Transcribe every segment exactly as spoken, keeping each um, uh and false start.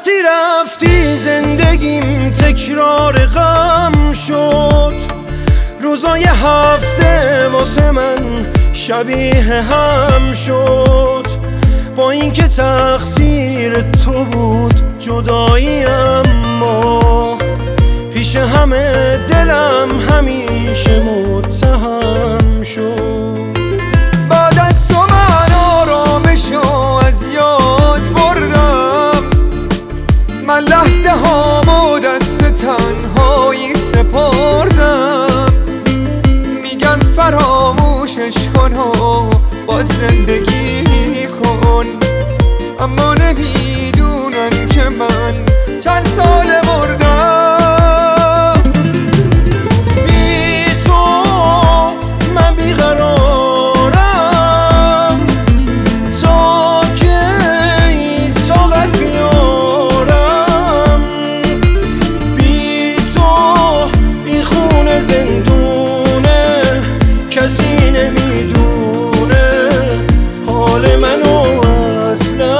وقتی رفتی زندگیم تکرار غم شد، روزای هفته واسه من شبیه هم شد. با اینکه تقصیر تو بود جدایی، اما پیش همه دلم همیشه متهم شد. بعد از تو من آرامشو از یاد بردم، من لحظه هامو دست تنهایی سپردم. میگن فراموشش کن و با زندگی کن، اما نمیدونن که من چند ساله مردم. بی تو من بیقرارم، تا کی طاقت بیارم. بی تو این خونه زندونه، کسی نمیدونه حال منو اصلا.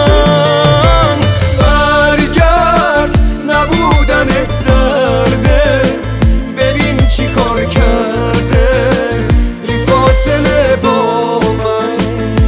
برگرد نبودن درده، ببین چی کار کرده این فاصله با من.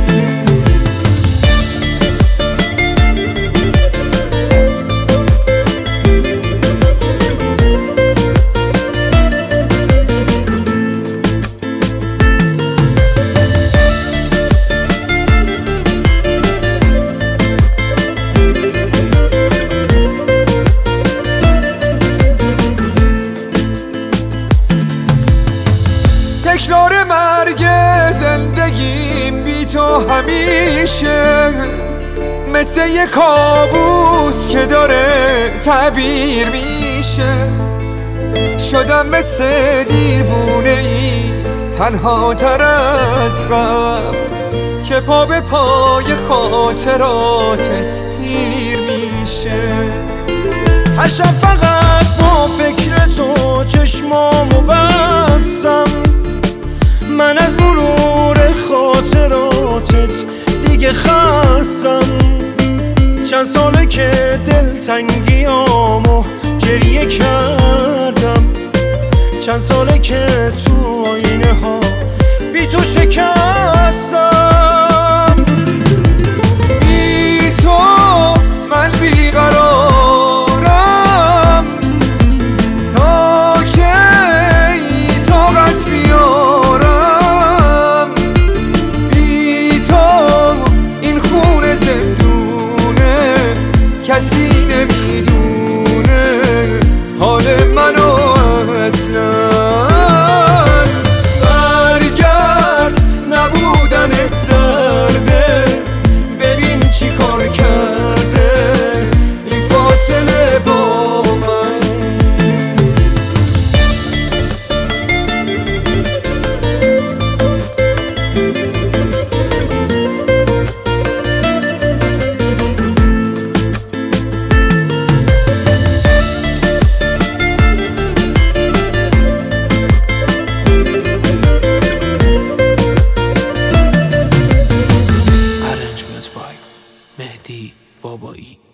تکرار مرگ زندگیم بی تو همیشه مثل یه کابوس که داره تعبیر میشه. شدم مثل دیوونه ای تنها تر از غم، که پا به پای خاطراتت پیر میشه. هر شب فقط با فکر تو چشمامو بستم، من از مرور خاطراتت دیگه خستم. چند ساله که دلتنگیامو گریه کردم، چند ساله که تو آینه ها بی تو شکستم. بی تو من بیقرارم، تا کی طاقت بیارم. بی تو این خونه زندونه، کسی نمیدونه حال منو اصلا. برگرد نبودن درده، ببین چی کار کرده این فاصله با من. مهدی بابایی.